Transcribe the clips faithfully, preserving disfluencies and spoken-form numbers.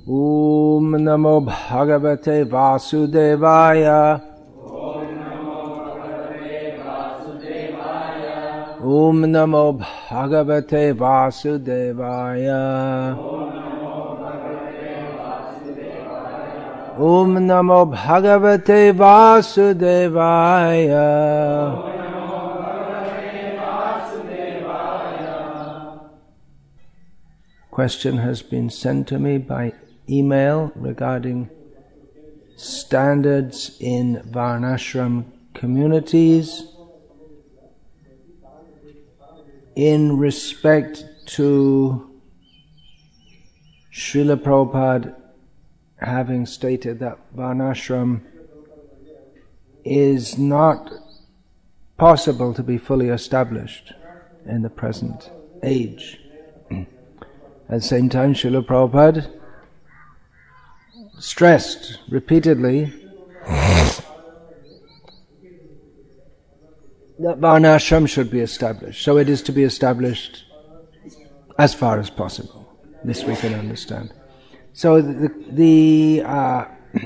Om Namo Bhagavate Vasudevaya. Om Namo Bhagavate Vasudevaya. Om Namo Bhagavate Vasudevaya. Question has been sent to me by email regarding standards in Varnashram communities in respect to Srila Prabhupada having stated that Varnashram is not possible to be fully established in the present age. At the same time, Srila Prabhupada stressed repeatedly that Varnashram should be established. So it is to be established as far as possible. This we can understand. So the, the uh,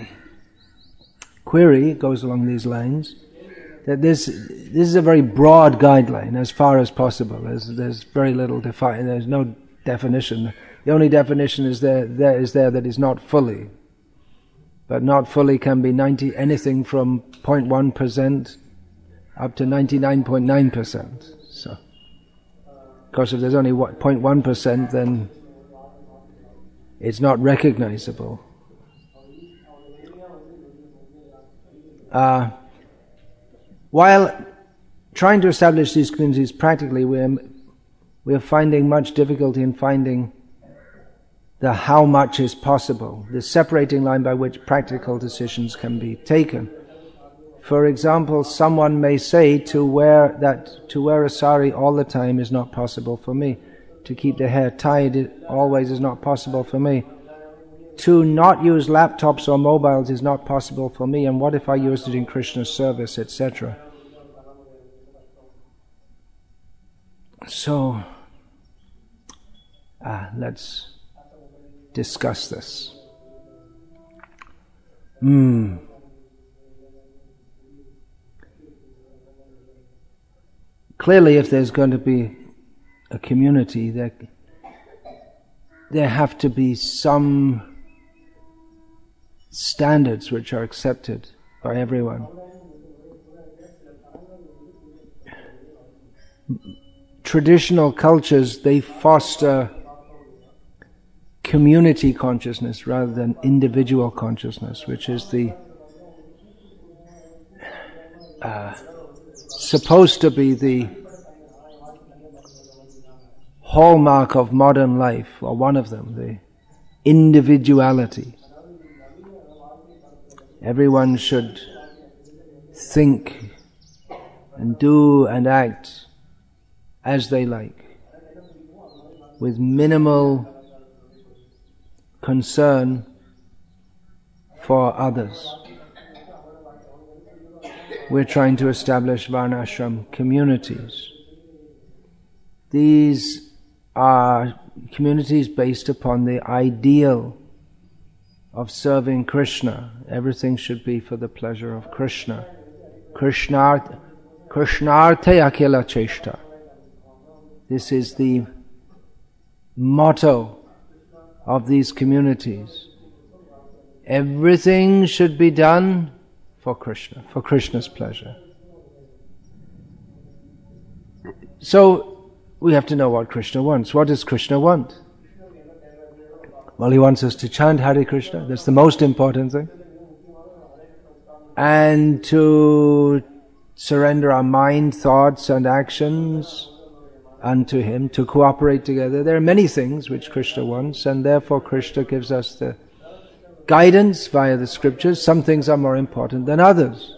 query goes along these lines, that this this is a very broad guideline, as far as possible. There's, there's very little define. There's no definition. The only definition is there, there is there that is not fully. But not fully can be ninety anything from zero point one percent up to ninety-nine point nine percent. So, of course, if there's only zero point one percent, then it's not recognizable. Uh, while trying to establish these communities practically, we're we're finding much difficulty in finding the how much is possible, the separating line by which practical decisions can be taken. For example, someone may say to wear that to wear a sari all the time is not possible for me. To keep the hair tied always is not possible for me. To not use laptops or mobiles is not possible for me. And what if I used it in Krishna's service, et cetera? So, ah, let's discuss this. Hmm. Clearly, if there's going to be a community, there, there have to be some standards which are accepted by everyone. Traditional cultures, they foster community consciousness rather than individual consciousness, which is the uh, supposed to be the hallmark of modern life, or one of them, the individuality. Everyone should think and do and act as they like, with minimal concern for others. We're trying to establish Varnashram communities. These are communities based upon the ideal of serving Krishna. Everything should be for the pleasure of Krishna. Krishnart, Krishnarte akila cheshta. This is the motto of these communities. Everything should be done for Krishna, for Krishna's pleasure. So, we have to know what Krishna wants. What does Krishna want? Well, he wants us to chant Hare Krishna. That's the most important thing. And to surrender our mind, thoughts and actions unto him, to cooperate together. There are many things which Krishna wants, and therefore Krishna gives us the guidance via the scriptures. Some things are more important than others.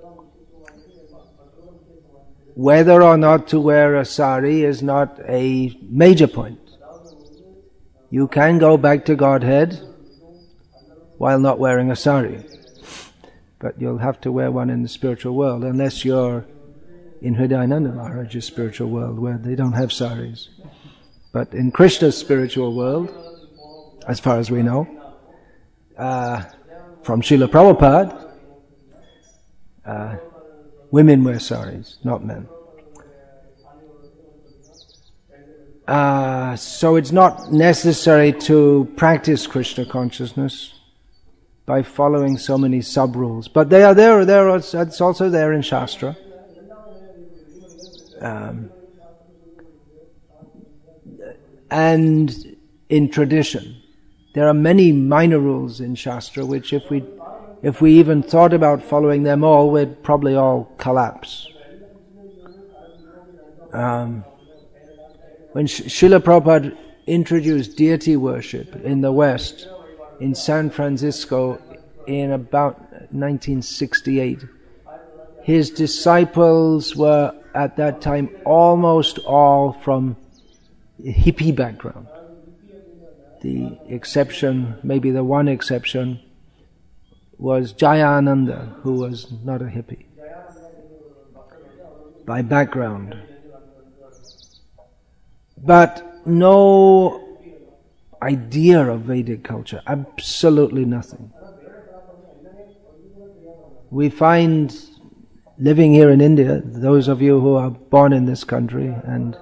Whether or not to wear a sari is not a major point. You can go back to Godhead while not wearing a sari. But you'll have to wear one in the spiritual world, unless you're in Hridayananda Maharaj's spiritual world, where they don't have saris. But in Krishna's spiritual world, as far as we know, uh, from Srila Prabhupada. Uh, women wear saris, not men. Uh, so it's not necessary to practice Krishna consciousness by following so many sub-rules. But they are there, there are, it's also there in Shastra. Um, and in tradition. There are many minor rules in Shastra which if we if we even thought about following them all, we'd probably all collapse. Um, when Sh- Srila Prabhupada introduced deity worship in the West, in San Francisco, in about nineteen sixty-eight, his disciples were at that time almost all from hippie background. The exception, maybe the one exception, was Jayananda, who was not a hippie by background. But no idea of Vedic culture, absolutely nothing. We find, living here in India, those of you who are born in this country, and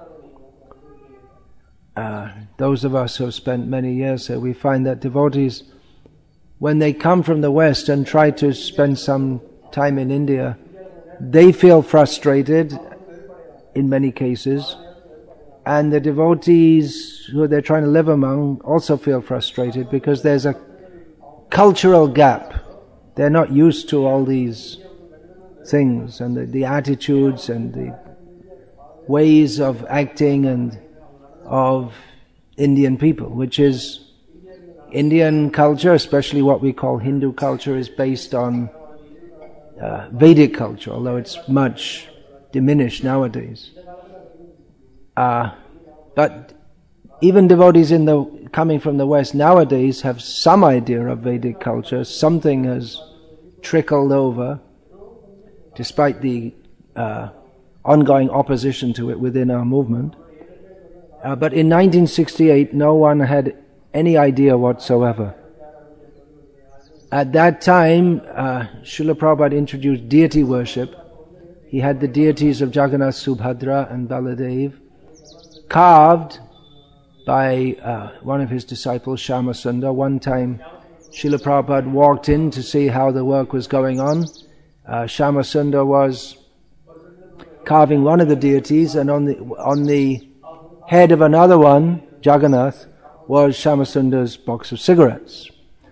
uh, those of us who have spent many years here, we find that devotees, when they come from the West and try to spend some time in India, they feel frustrated in many cases, and the devotees who they're trying to live among also feel frustrated because there's a cultural gap. They're not used to all these things and the, the attitudes and the ways of acting and of Indian people, which is Indian culture, especially what we call Hindu culture, is based on uh, Vedic culture, although it's much diminished nowadays. Uh, but even devotees in the coming from the West nowadays have some idea of Vedic culture. Something has trickled over, despite the uh, ongoing opposition to it within our movement. Uh, but in nineteen sixty-eight, no one had any idea whatsoever. At that time, uh, Srila Prabhupada introduced deity worship. He had the deities of Jagannath, Subhadra and Baladev carved by uh, one of his disciples, Shyamasundar. One time, Srila Prabhupada walked in to see how the work was going on. Uh, Shyamasundar was carving one of the deities, and on the on the head of another one, Jagannath, was Shyamasundara's box of cigarettes.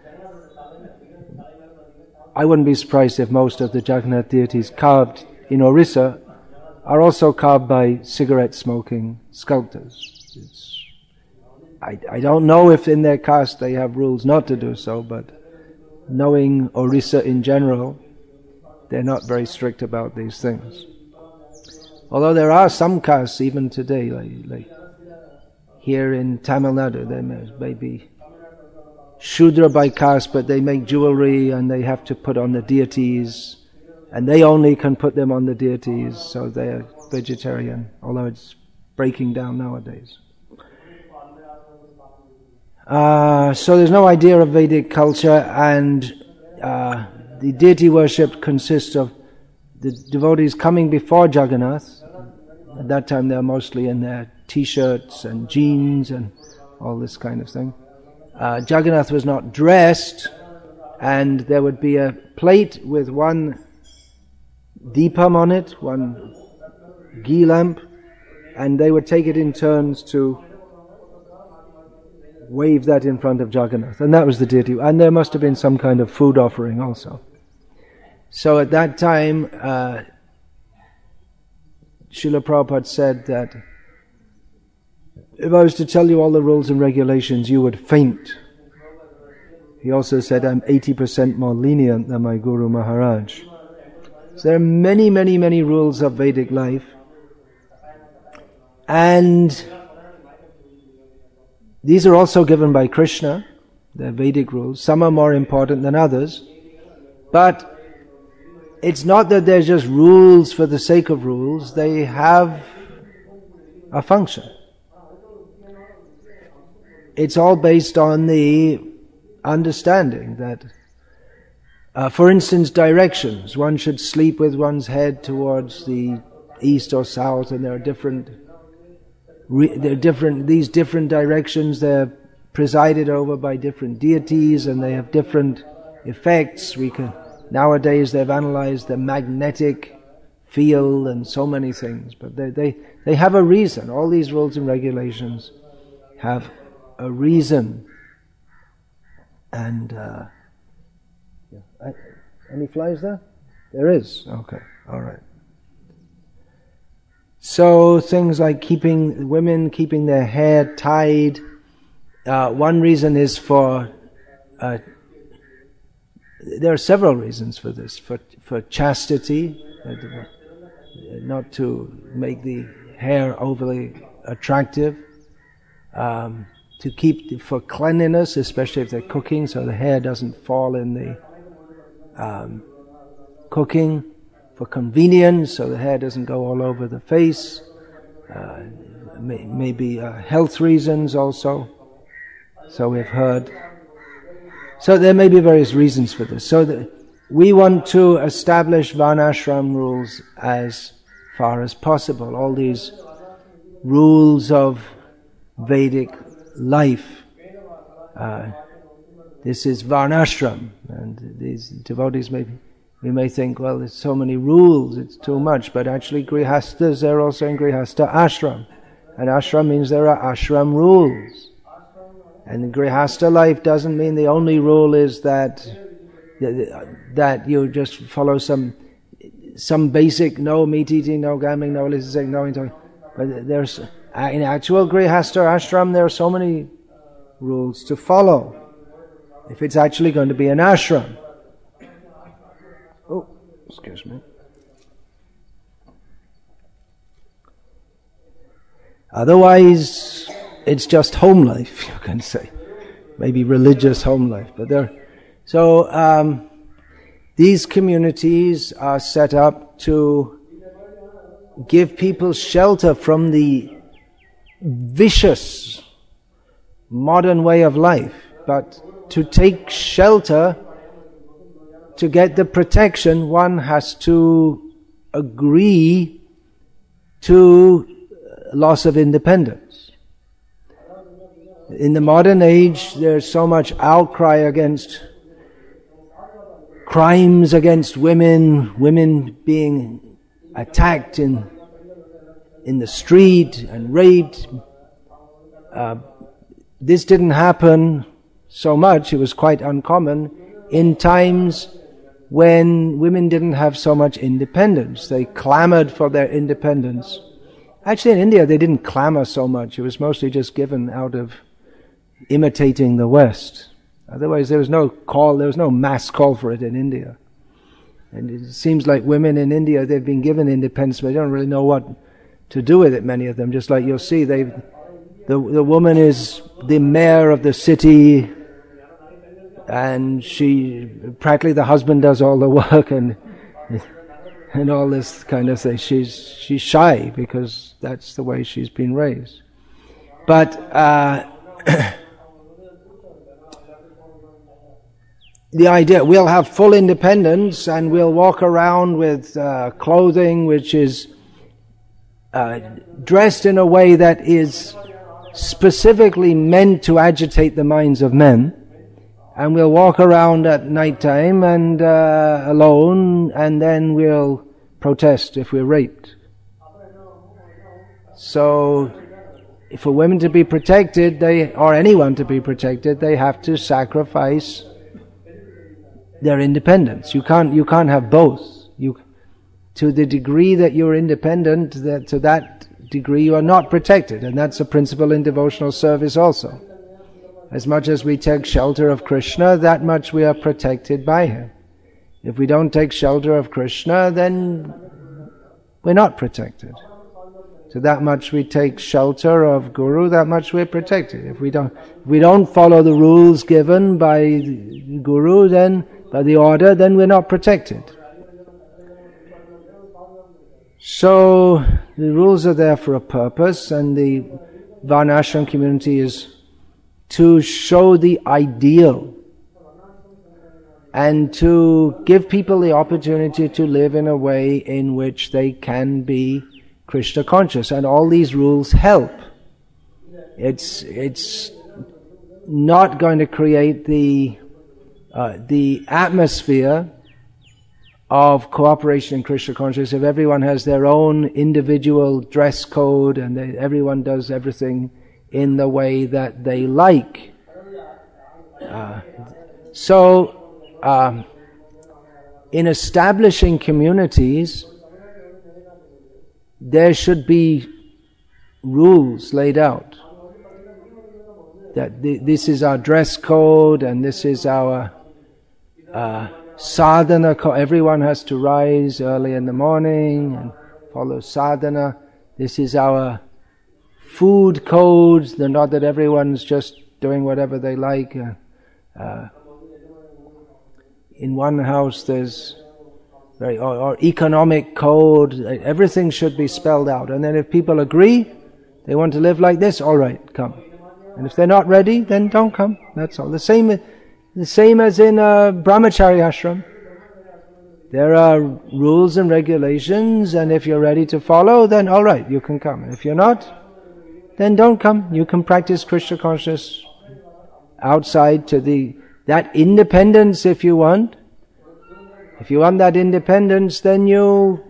I wouldn't be surprised if most of the Jagannath deities carved in Orissa are also carved by cigarette-smoking sculptors. It's, I, I don't know if in their caste they have rules not to do so, but knowing Orissa in general, they're not very strict about these things. Although there are some castes even today, like, like here in Tamil Nadu, there may be Shudra by caste, but they make jewelry and they have to put on the deities, and they only can put them on the deities, so they're vegetarian, although it's breaking down nowadays. Uh, so there's no idea of Vedic culture, and uh, the deity worship consists of the devotees coming before Jagannath. At that time they were mostly in their t-shirts and jeans and all this kind of thing. Uh, Jagannath was not dressed, and there would be a plate with one deepam on it, one ghee lamp, and they would take it in turns to wave that in front of Jagannath, and that was the deity. And there must have been some kind of food offering also. So at that time, uh, Srila Prabhupada said that if I was to tell you all the rules and regulations, you would faint. He also said, I'm eighty percent more lenient than my Guru Maharaj. So there are many, many, many rules of Vedic life. And these are also given by Krishna, the Vedic rules. Some are more important than others. But it's not that they're just rules for the sake of rules. They have a function. It's all based on the understanding that, uh, for instance, directions. One should sleep with one's head towards the east or south, and there are different, re- there are different. These different directions, they're presided over by different deities, and they have different effects. We can nowadays they've analyzed the magnetic field and so many things, but they they they have a reason. All these rules and regulations have a reason. And uh, yeah. Any flies there? There is. Okay. All right. So things like keeping women keeping their hair tied. Uh, one reason is for. Uh, there are several reasons for this. For for chastity, uh, not to make the hair overly attractive. Um, to keep for cleanliness, especially if they're cooking, so the hair doesn't fall in the um, cooking. For convenience, so the hair doesn't go all over the face. Uh, may, maybe uh, health reasons also. So we've heard. So there may be various reasons for this. So that we want to establish Varnashram rules as far as possible. All these rules of Vedic life. Uh, this is Varnashram, and these devotees may we may think, well, there's so many rules, it's too much, but actually Grihastas, they're also in Grihasta ashram, and ashram means there are ashram rules. And Grihasta life doesn't mean the only rule is that that you just follow some some basic no meat eating, no gambling, no listening, no talking. But there's in actual Grihasta ashram there are so many rules to follow. If it's actually going to be an ashram. Oh, excuse me. Otherwise, it's just home life, you can say. Maybe religious home life. But there. So, um, these communities are set up to give people shelter from the vicious modern way of life. But to take shelter, to get the protection, one has to agree to loss of independence. In the modern age, there's so much outcry against crimes against women, women being attacked in in the street and raped. Uh, this didn't happen so much, it was quite uncommon in times when women didn't have so much independence. They clamored for their independence. Actually, in India, they didn't clamor so much. It was mostly just given out of imitating the West. Otherwise, there was no call, there was no mass call for it in India. And it seems like women in India, they've been given independence, but they don't really know what to do with it, many of them. Just like you'll see, they, the, the woman is the mayor of the city, and she, practically the husband does all the work and and all this kind of thing. She's she's shy because that's the way she's been raised. But uh, the idea, we'll have full independence and we'll walk around with uh, clothing which is uh, dressed in a way that is specifically meant to agitate the minds of men. And we'll walk around at night time and uh, alone, and then we'll protest if we're raped. So, for women to be protected, they or anyone to be protected, they have to sacrifice their independence. You can't you can't have both. You, to the degree that you're independent, that to that degree you are not protected, and that's a principle in devotional service also. As much as we take shelter of Krishna, that much we are protected by Him. If we don't take shelter of Krishna, then we're not protected. So that much we take shelter of Guru, that much we're protected. If we don't, if we don't follow the rules given by Guru, then by the order, then we're not protected. So the rules are there for a purpose, and the Varnashram community is to show the ideal and to give people the opportunity to live in a way in which they can be Krishna conscious. And all these rules help. It's it's not going to create the uh, the atmosphere of cooperation in Krishna consciousness if everyone has their own individual dress code and they, everyone does everything in the way that they like. Uh, so, um, in establishing communities, there should be rules laid out. That th- this is our dress code and this is our uh, sadhana. Co- everyone has to rise early in the morning and follow sadhana. This is our food codes. They're not that everyone's just doing whatever they like. Uh, uh, in one house there's very or, or economic code. Everything should be spelled out. And then if people agree, they want to live like this, all right, come. And if they're not ready, then don't come. That's all. The same, the same as in a brahmachari ashram. There are rules and regulations, and if you're ready to follow, then all right, you can come. And if you're not, then don't come. You can practice Krishna consciousness outside to the that independence if you want. If you want that independence, then you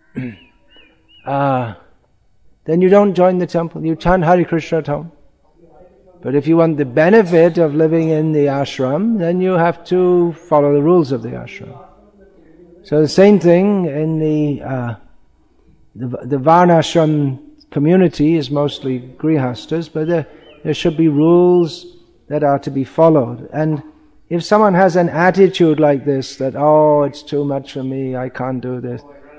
uh, then you don't join the temple. You chant Hare Krishna at home. But if you want the benefit of living in the ashram, then you have to follow the rules of the ashram. So the same thing in the uh, the, the varnashram community is mostly grihastas, but there, there should be rules that are to be followed. And if someone has an attitude like this, that, oh, it's too much for me, I can't do this,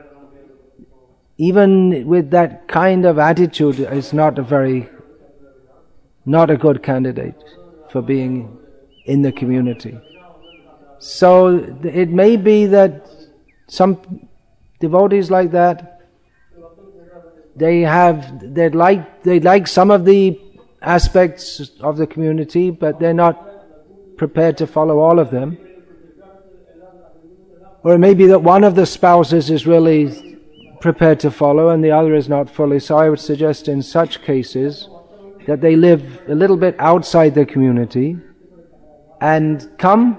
even with that kind of attitude, it's not a very, not a good candidate for being in the community. So it may be that some devotees like that, they have, they like, they like some of the aspects of the community, but they're not prepared to follow all of them. Or it may be that one of the spouses is really prepared to follow and the other is not fully. So I would suggest in such cases that they live a little bit outside the community and come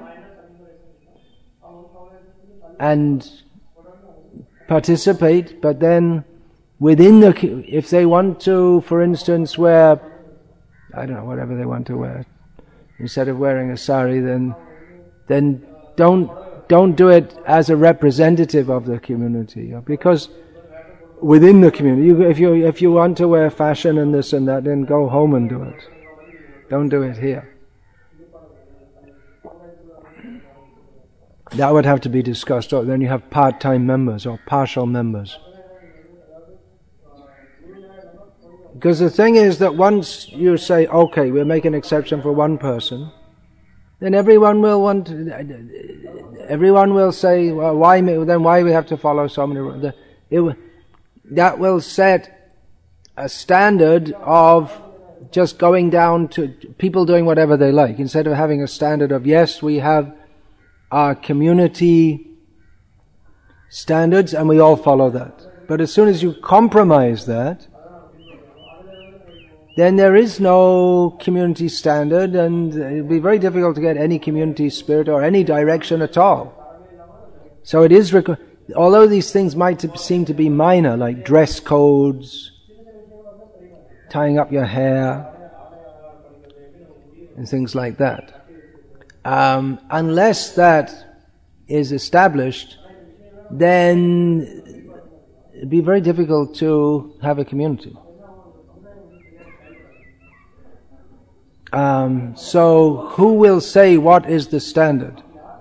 and participate, but then within the, if they want to, for instance, wear, I don't know, whatever they want to wear, instead of wearing a sari, then then don't don't do it as a representative of the community, because within the community, you, if you if you want to wear fashion and this and that, then go home and do it. Don't do it here. That would have to be discussed. Or then you have part-time members or partial members. Because the thing is that once you say, okay, we'll make an exception for one person, then everyone will want, everyone will say, well, why? Then why we have to follow so many? It, that will set a standard of just going down to people doing whatever they like, instead of having a standard of, yes, we have our community standards and we all follow that. But as soon as you compromise that, then there is no community standard, and it will be very difficult to get any community spirit or any direction at all. So it is, requ- although these things might seem to be minor, like dress codes, tying up your hair, and things like that, um, unless that is established, then it'd be very difficult to have a community. Um, so who will say what is the standard?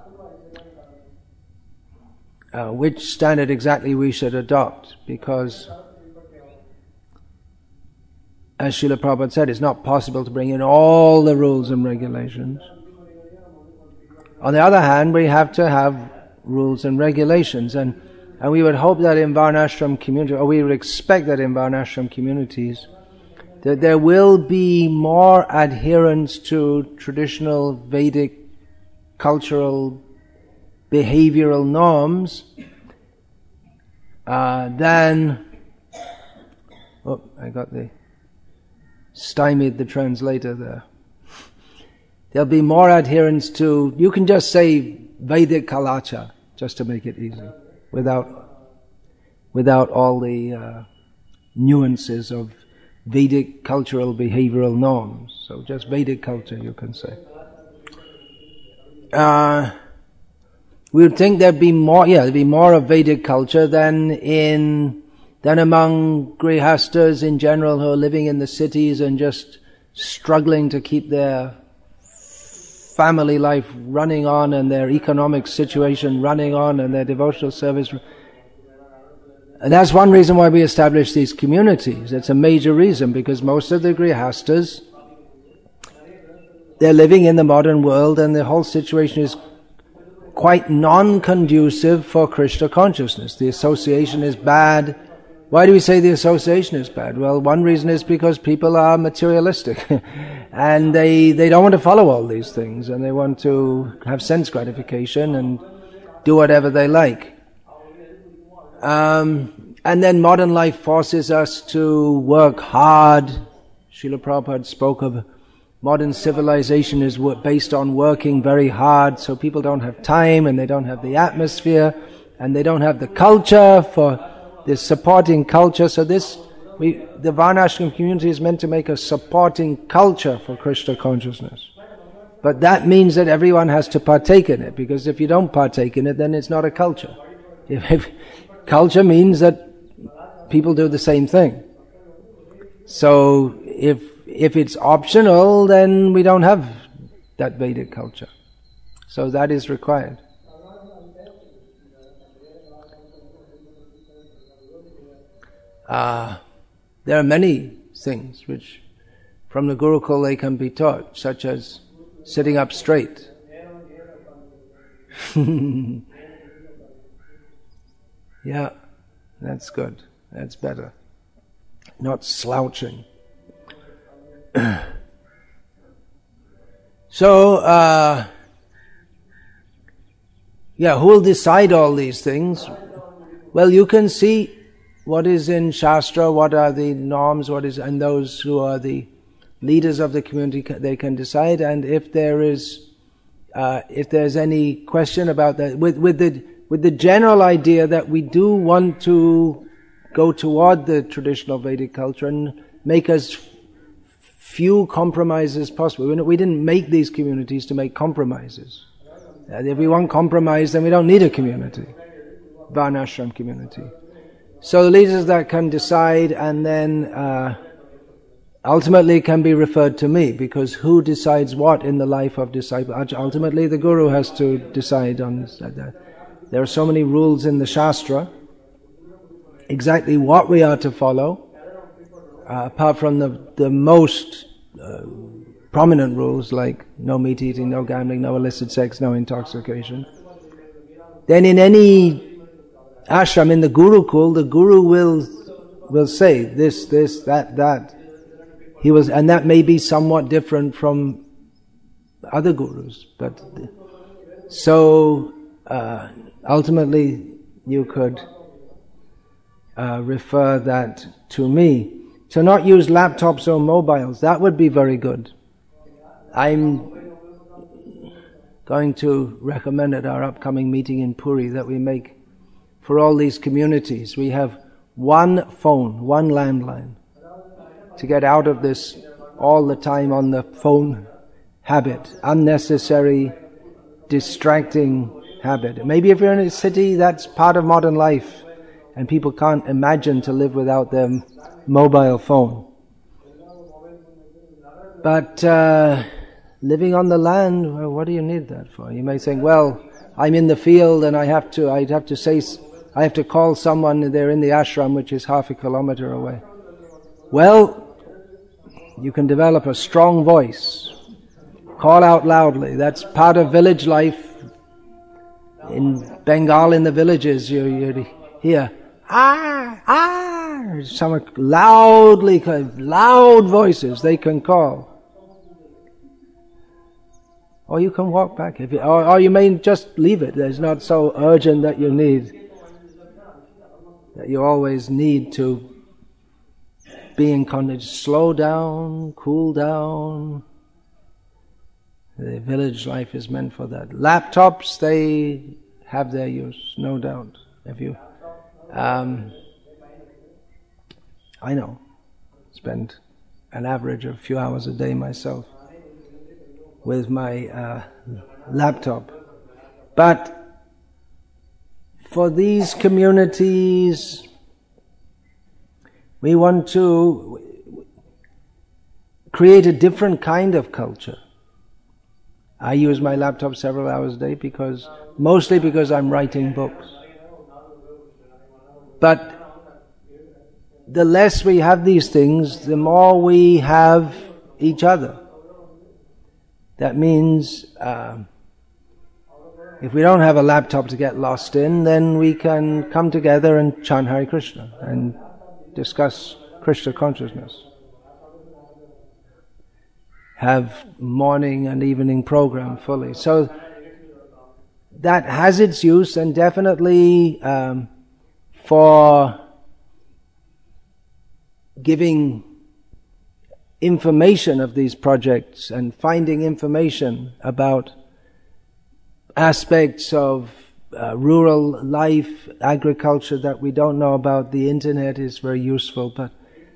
Uh, which standard exactly we should adopt? Because, as Srila Prabhupada said, it's not possible to bring in all the rules and regulations. On the other hand, we have to have rules and regulations, and, and we would hope that in Varnashram community, or we would expect that in Varnashram communities, that there will be more adherence to traditional Vedic cultural behavioral norms, uh, then, oh, I got the, stymied the translator there. There'll be more adherence to, you can just say Vedic culture, just to make it easy, without, without all the uh, nuances of Vedic cultural behavioral norms. So just Vedic culture, you can say. Uh, we would think there'd be more, yeah, there'd be more of Vedic culture than in, than among grihastas in general who are living in the cities and just struggling to keep their family life running on and their economic situation running on and their devotional service. And that's one reason why we established these communities. It's a major reason, because most of the grihastas, they're living in the modern world and the whole situation is quite non-conducive for Krishna consciousness. The association is bad. Why do we say the association is bad? Well, one reason is because people are materialistic and they they don't want to follow all these things, and they want to have sense gratification and do whatever they like. Um, and then modern life forces us to work hard. Srila Prabhupada spoke of modern civilization is based on working very hard, so people don't have time and they don't have the atmosphere and they don't have the culture for this supporting culture. So this, we, the Varnashram community is meant to make a supporting culture for Krishna consciousness. But that means that everyone has to partake in it, because if you don't partake in it, then it's not a culture. If, if culture means that people do the same thing. So if if it's optional, then we don't have that Vedic culture. So that is required. Uh, there are many things which from the Gurukul they can be taught, such as sitting up straight. Yeah, that's good. That's better. Not slouching. So, uh, yeah, who will decide all these things? Well, you can see what is in Shastra, what are the norms, what is, and those who are the leaders of the community, they can decide. And if there is, uh, if there's any question about that, with with the with the general idea that we do want to go toward the traditional Vedic culture and make as few compromises possible. We didn't make these communities to make compromises. If we want compromise, then we don't need a community, Varnashram community. So the leaders of that can decide, and then uh, ultimately can be referred to me, because who decides what in the life of disciple? Ultimately the Guru has to decide on that. There are so many rules in the Shastra, exactly what we are to follow, uh, apart from the, the most uh, prominent rules like no meat eating, no gambling, no illicit sex, no intoxication. Then in any ashram, in the Gurukul, the Guru will will say this, this, that, that. He was, and that may be somewhat different from other gurus, but so uh, ultimately you could uh, refer that to me. To not use laptops or mobiles, that would be very good. I'm going to recommend at our upcoming meeting in Puri that we make, for all these communities, we have one phone, one landline, to get out of this all the time on the phone habit, unnecessary, distracting habit. Maybe if you're in a city, that's part of modern life, and people can't imagine to live without their mobile phone. But uh, living on the land, well, what do you need that for? You may think, well, I'm in the field and I have to, I'd have to say, I have to call someone, they're in the ashram, which is half a kilometer away. Well, you can develop a strong voice. Call out loudly. That's part of village life. In Bengal, in the villages, you, you hear, ah, ah, some loudly, loud voices they can call. Or you can walk back, if you, or, or you may just leave it. It's not so urgent that you need, that you always need to be in contact. Slow down, cool down. The village life is meant for that. Laptops, they have their use, no doubt. If you, um, I know, spend an average of a few hours a day myself with my uh, laptop. But for these communities, we want to create a different kind of culture. I use my laptop several hours a day because, mostly because I'm writing books. But the less we have these things, the more we have each other. That means uh, if we don't have a laptop to get lost in, then we can come together and chant Hare Krishna and discuss Krishna consciousness. Have morning and evening program fully. So that has its use, and definitely um, for giving information of these projects and finding information about aspects of uh, rural life, agriculture that we don't know about. The internet is very useful, but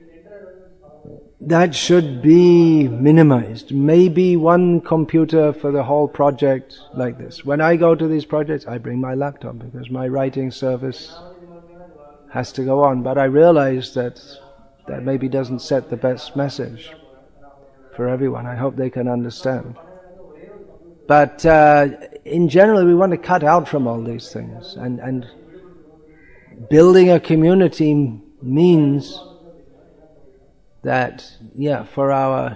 that should be minimized. Maybe one computer for the whole project like this. When I go to these projects, I bring my laptop because my writing service has to go on. But I realize that that maybe doesn't set the best message for everyone. I hope they can understand. But uh, in general, we want to cut out from all these things. And, and building a community means that, yeah, for our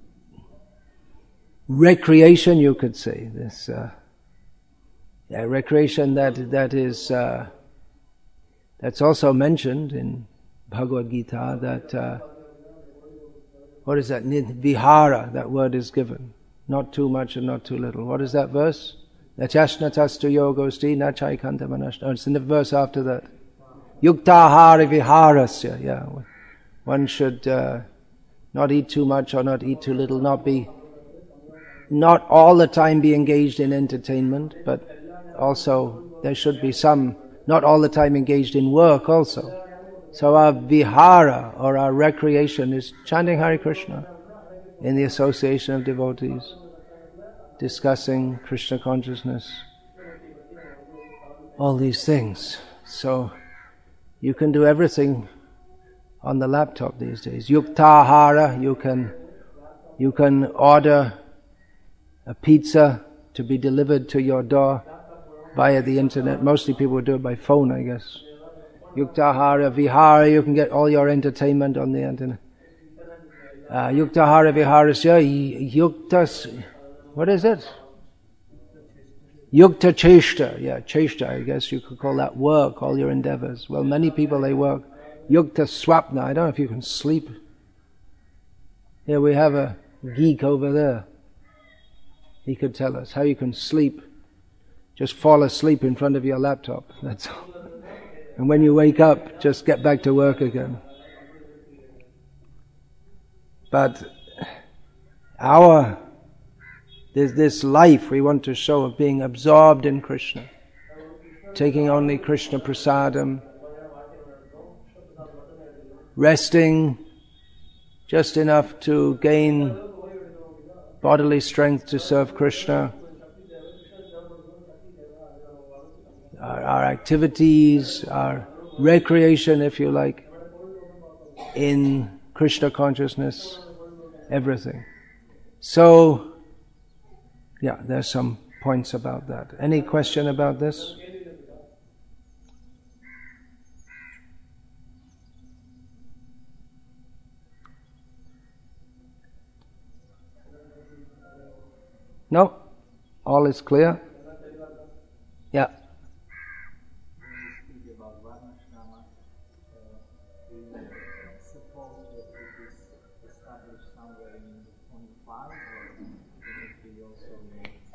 recreation, you could say, this uh, yeah, recreation that that is uh, that's also mentioned in Bhagavad Gita. That uh, what is that? Vihara. That word is given. Not too much and not too little. What is that verse? Nachashnatastu yogosti nachaikanta manashna. Oh, it's in the verse after that. Yuktahara viharasya. Yeah. One should uh, not eat too much or not eat too little, not be, not all the time be engaged in entertainment, but also there should be some, not all the time engaged in work also. So our vihara, or our recreation, is chanting Hare Krishna in the association of devotees, discussing Krishna consciousness, all these things. So you can do everything on the laptop these days. Yuktahara, you can you can order a pizza to be delivered to your door via the internet. Mostly people do it by phone, I guess. Yuktahara, Vihara, you can get all your entertainment on the internet. Uh, Yuktahara Viharasya, Yuktas, what is it? Yukta Cheshta, yeah, Cheshta, I guess you could call that work, all your endeavors. Well, many people, they work. Yukta Swapna, I don't know if you can sleep. Here we have a geek over there. He could tell us how you can sleep. Just fall asleep in front of your laptop, that's all. And when you wake up, just get back to work again. But our, there's this life we want to show of being absorbed in Krishna, taking only Krishna prasadam, resting just enough to gain bodily strength to serve Krishna. Our, our activities, our recreation, if you like, in Krishna consciousness, everything. So, yeah, there's some points about that. Any question about this? No? All is clear? Yeah.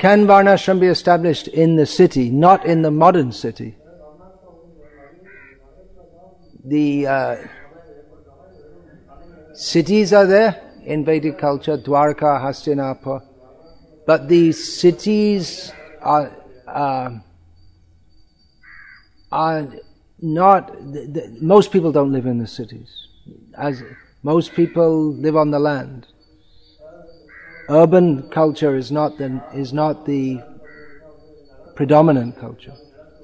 Can Varnashram be established in the city, not in the modern city? The uh, cities are there in Vedic culture, Dwarka, Hastinapur, but the cities are uh, are not. The, the, most people don't live in the cities. As most people live on the land. Urban culture is not the is not the predominant culture.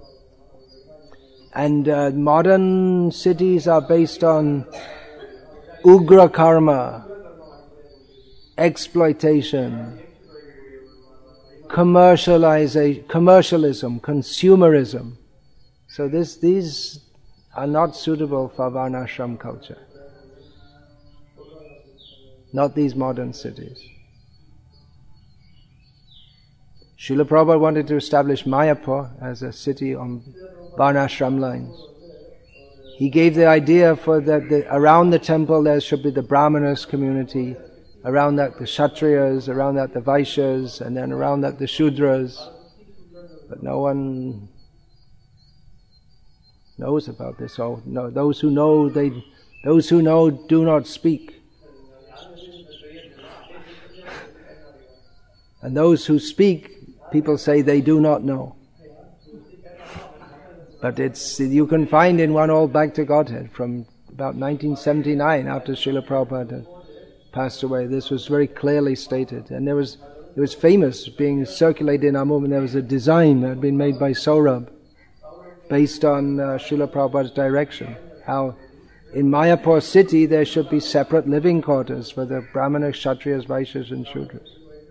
And uh, modern cities are based on ugra karma, exploitation, commercialization, commercialism, consumerism. So this, these are not suitable for Varnashram culture. Not these modern cities. Srila Prabhupada wanted to establish Mayapur as a city on Varnashram lines. He gave the idea for that the, around the temple there should be the Brahmanas community, around that the Kshatriyas, around that the Vaishyas, and then around that the Shudras. But no one knows about this. So no, those who know, they, those who know do not speak. And those who speak, people say they do not know. But it's, you can find in One Old Back to Godhead from about nineteen seventy-nine, after Srila Prabhupada had passed away. This was very clearly stated. And there was, it was famous, being circulated in our movement. There was a design that had been made by Saurabh, based on uh, Srila Prabhupada's direction. How in Mayapur city there should be separate living quarters for the Brahmanas, Kshatriyas, Vaishyas and Shudras.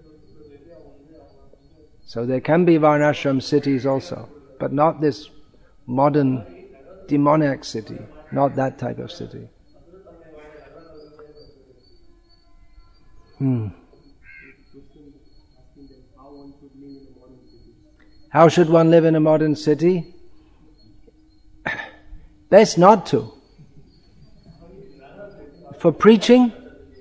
So there can be Varnashram cities also, but not this modern demoniac city, not that type of city. Hmm. How should one live in a modern city? Best not to. For preaching,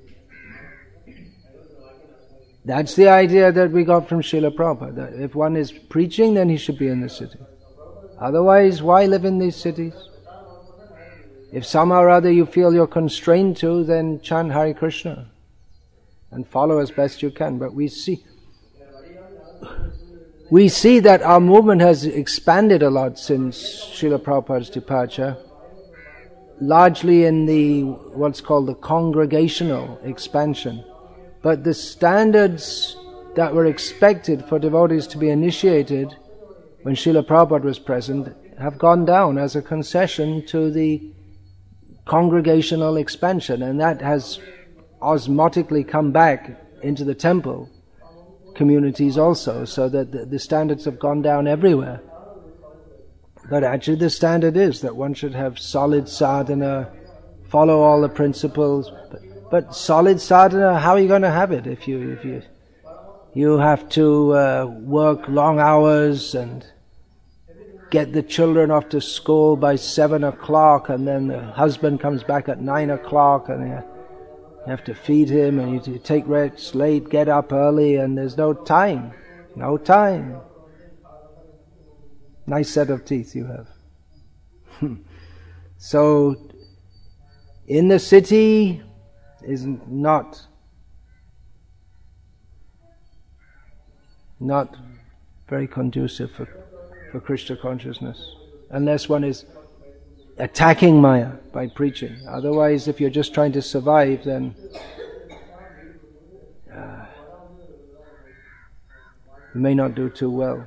that's the idea that we got from Srila Prabhupada, that if one is preaching, then he should be in the city. Otherwise, why live in these cities? If somehow or other you feel you're constrained to, then chant Hare Krishna and follow as best you can. But we see, we see that our movement has expanded a lot since Srila Prabhupada's departure, largely in the what's called the congregational expansion. But the standards that were expected for devotees to be initiated when Srila Prabhupada was present have gone down as a concession to the congregational expansion, and that has osmotically come back into the temple communities also, so that the, the standards have gone down everywhere. But actually the standard is that one should have solid sadhana, follow all the principles. But, but solid sadhana, how are you going to have it if you if you you have to uh, work long hours and get the children off to school by seven o'clock, and then the husband comes back at nine o'clock, and you have to feed him, and you take rest late, get up early, and there's no time, no time. Nice set of teeth you have. So, in the city is not not very conducive for, for Krishna consciousness, unless one is attacking Maya by preaching. Otherwise, if you're just trying to survive, then uh, you may not do too well.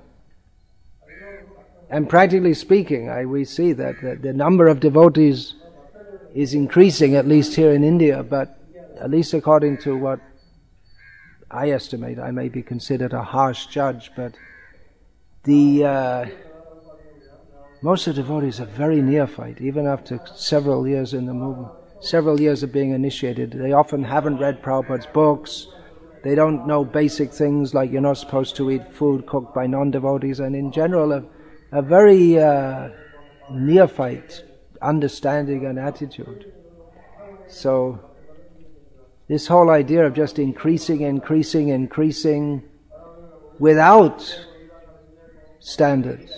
And practically speaking, I, we see that, that the number of devotees is increasing, at least here in India, but at least according to what I estimate, I may be considered a harsh judge, but the uh, most of the devotees are very neophyte, even after several years in the movement, several years of being initiated. They often haven't read Prabhupada's books. They don't know basic things like you're not supposed to eat food cooked by non-devotees, and in general a, a very uh, neophyte understanding and attitude. So this whole idea of just increasing, increasing, increasing, without standards.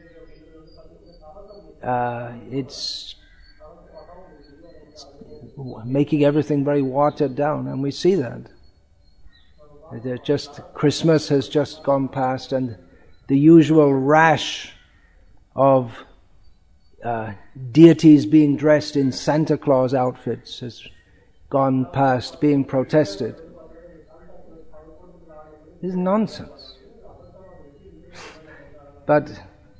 Uh, it's, it's making everything very watered down, and we see that. They're just Christmas has just gone past, and the usual rash of uh, deities being dressed in Santa Claus outfits has gone past, being protested. This is nonsense. But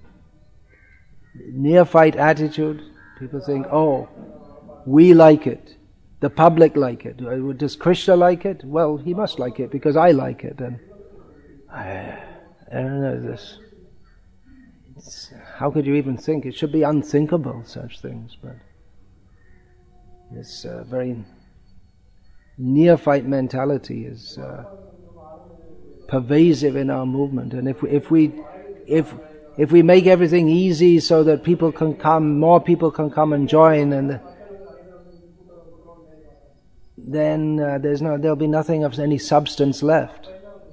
neophyte attitude, people think, oh, we like it. The public like it. Does Krishna like it? Well, he must like it because I like it. And I, I don't know this. It's, how could you even think? It should be unthinkable, such things. But this uh, very neophyte mentality is uh, pervasive in our movement. And if we, if we, if if we make everything easy so that people can come, more people can come and join, and the, then uh, there's no, there'll be nothing of any substance left.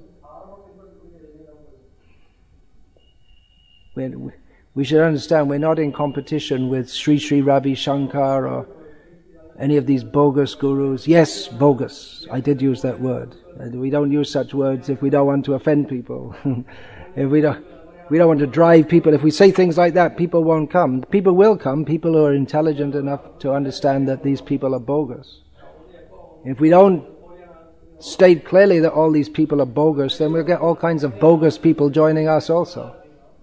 We're, we should understand we're not in competition with Sri Sri Ravi Shankar or any of these bogus gurus. Yes, bogus. I did use that word. We don't use such words if we don't want to offend people. If we don't, we don't want to drive people. If we say things like that, people won't come. People will come. People who are intelligent enough to understand that these people are bogus. If we don't state clearly that all these people are bogus, then we'll get all kinds of bogus people joining us also.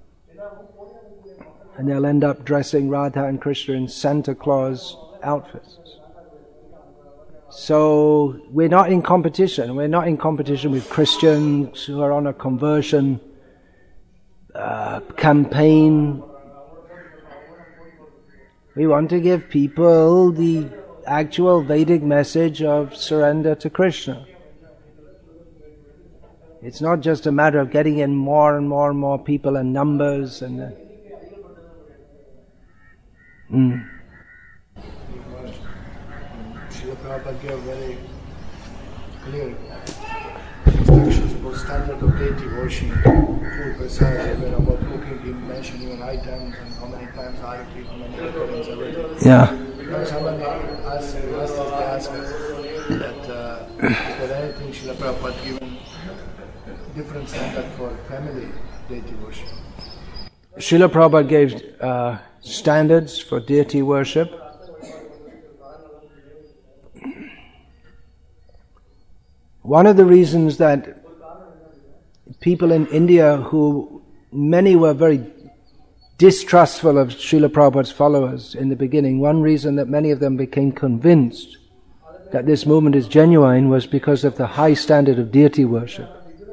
And they'll end up dressing Radha and Krishna in Santa Claus outfits. So we're not in competition. We're not in competition with Christians who are on a conversion uh, campaign. We want to give people the actual Vedic message of surrender to Krishna. It's not just a matter of getting in more and more and more people and numbers and. Uh, mm. Srila Prabhupada gave very clear instructions about standard of deity worship, food prasad, about cooking. He mentioned even items and how many times arati, how many recurrence, everything. Yeah. Now somebody asked, asked us, they asked us that uh, is there anything Srila Prabhupada given different standard for family deity worship? Srila Prabhupada gave uh, standards for deity worship. One of the reasons that people in India, who many were very distrustful of Srila Prabhupada's followers in the beginning, one reason that many of them became convinced that this movement is genuine was because of the high standard of deity worship,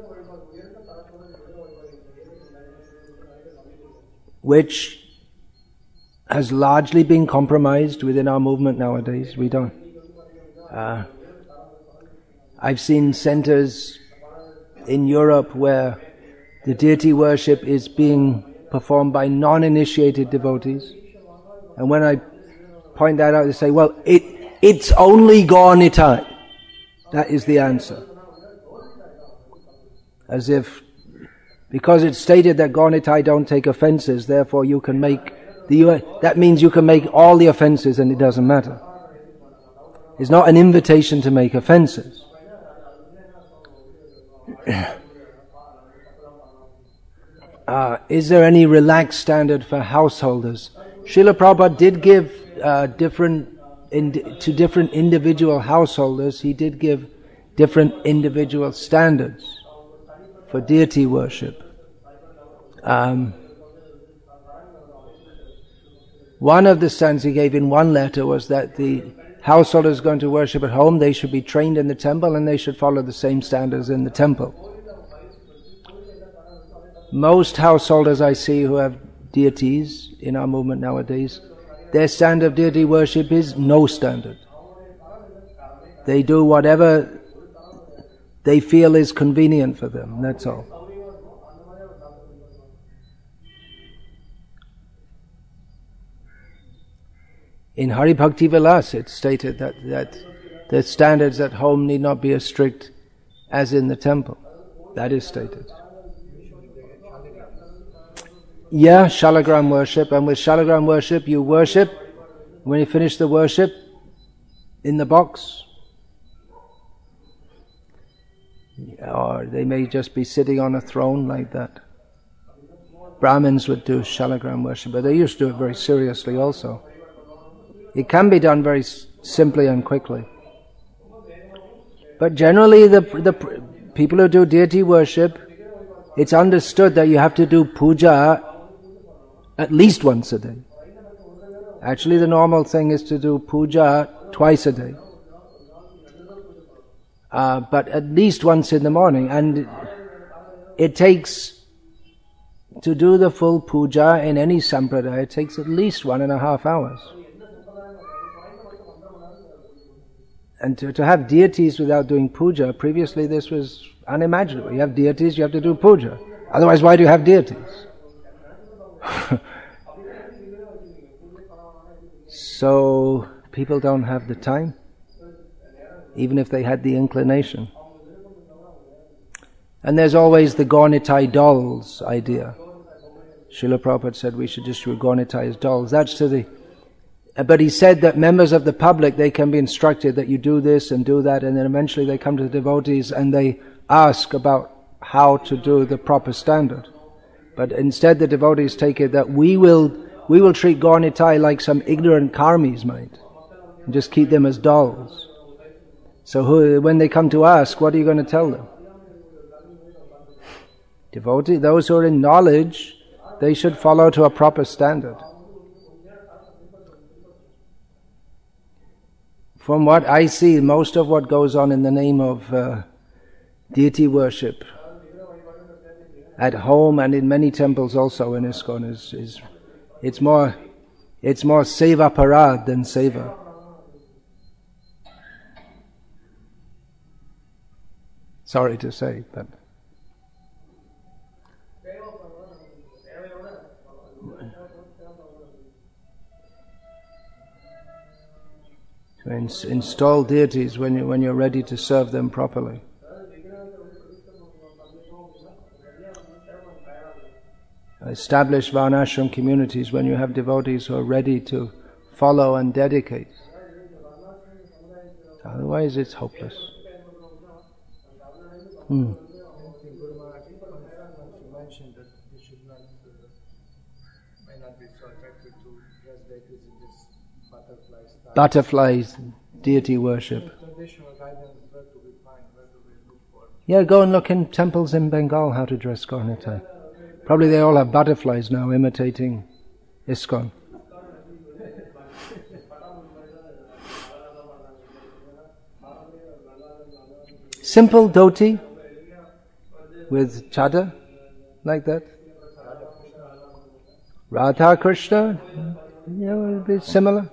which has largely been compromised within our movement nowadays. We don't. Uh, I've seen centers in Europe where the deity worship is being performed by non-initiated devotees. And when I point that out, they say, well, it it's only Gaur Nitai. That is the answer. As if, because it's stated that Gaur Nitai don't take offenses, therefore you can make, the that means you can make all the offenses and it doesn't matter. It's not an invitation to make offenses. Uh, is there any relaxed standard for householders? Srila Prabhupada did give uh, different in, to different individual householders. He did give different individual standards for deity worship. Um, one of the standards he gave in one letter was that the householders going to worship at home, they should be trained in the temple and they should follow the same standards in the temple. Most householders I see who have deities in our movement nowadays, their standard of deity worship is no standard. They do whatever they feel is convenient for them, that's all. In Hari Bhakti Vilas it's stated that, that the standards at home need not be as strict as in the temple. That is stated. Yeah, shalagram worship, and with shalagram worship you worship. When you finish the worship, in the box, or they may just be sitting on a throne like that. Brahmins would do shalagram worship, but they used to do it very seriously also. It can be done very simply and quickly. But generally the, the people who do deity worship, it's understood that you have to do puja at least once a day. Actually the normal thing is to do puja twice a day. Uh, but at least once in the morning. And it takes, to do the full puja in any sampradaya, it takes at least one and a half hours. And to, to have deities without doing puja, previously this was unimaginable. You have deities, you have to do puja. Otherwise, why do you have deities? So, people don't have the time, even if they had the inclination. And there's always the Gaunitai dolls idea. Srila Prabhupada said we should distribute Gaunitai as dolls. That's to the... But he said that members of the public, they can be instructed that you do this and do that, and then eventually they come to the devotees and they ask about how to do the proper standard. But instead the devotees take it that we will we will treat Gaunitai like some ignorant karmis might, and just keep them as dolls. So who, when they come to ask, what are you going to tell them? Devotee, those who are in knowledge, they should follow to a proper standard. From what I see, most of what goes on in the name of uh, deity worship at home and in many temples also in ISKCON is, is it's more it's more seva parad than seva. Sorry to say, but to ins- install deities when you when you're ready to serve them properly. Establish Varnashram communities when you have devotees who are ready to follow and dedicate. Otherwise it's hopeless. Hmm. Butterflies, deity worship. Yeah, go and look in temples in Bengal how to dress Gaunitai. Probably they all have butterflies now imitating ISKCON. Simple dhoti with chadar, like that. Radha Krishna, you know, it would be similar.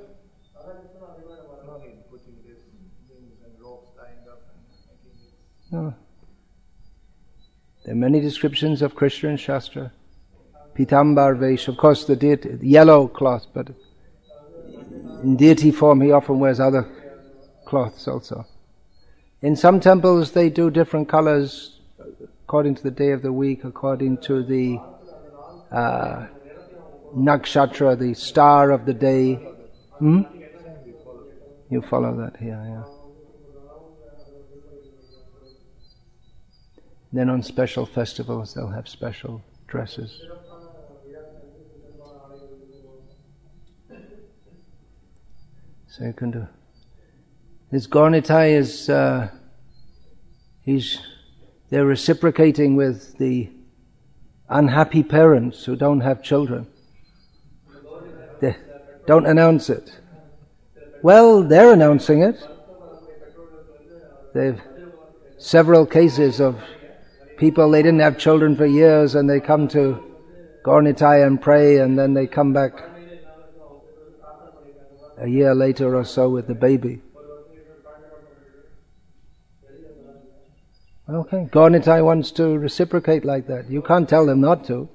No. There are many descriptions of Krishna in Shastra. Pitambar Vesh, of course the deity, the yellow cloth, but in deity form he often wears other cloths also. In some temples they do different colors according to the day of the week, according to the uh, nakshatra, the star of the day. Hmm? You follow that here, yeah. Then on special festivals they'll have special dresses. So you can do. This Gaunitai is, uh, he's, they're reciprocating with the unhappy parents who don't have children. They don't announce it. Well, they're announcing it. They've several cases of people, they didn't have children for years and they come to Gaunitai and pray and then they come back a year later or so with the baby. Okay, Gaunitai wants to reciprocate like that. You can't tell them not to.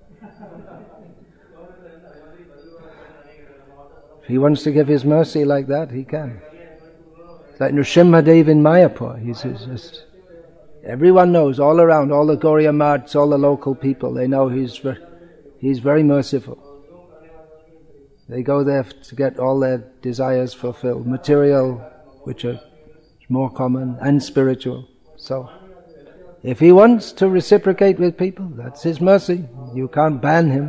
If he wants to give his mercy like that, he can. It's like Nrsimhadev in Mayapur. He's, he's just... Everyone knows, all around, all the Gauriya Maths, all the local people, they know he's He's very merciful. They go there to get all their desires fulfilled, material, which are more common, and spiritual. So, if he wants to reciprocate with people, that's his mercy. You can't ban him.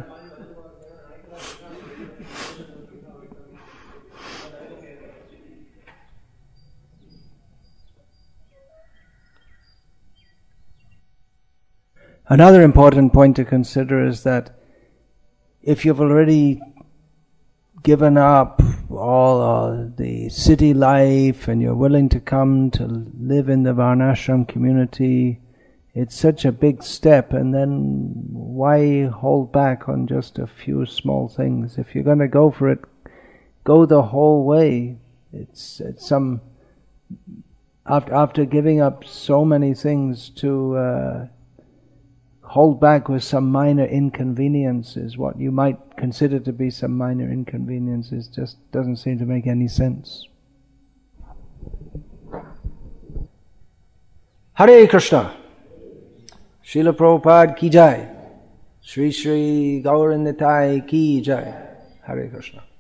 Another important point to consider is that if you've already given up all uh, the city life and you're willing to come to live in the Varnashram community, it's such a big step, and then why hold back on just a few small things? If you're going to go for it, go the whole way. It's, it's some after after giving up so many things to uh, hold back with some minor inconveniences, what you might consider to be some minor inconveniences, just doesn't seem to make any sense. Hare Krishna. Srila Prabhupada ki jai. Shri Shri Gaura Nitai ki jai. Hare Krishna.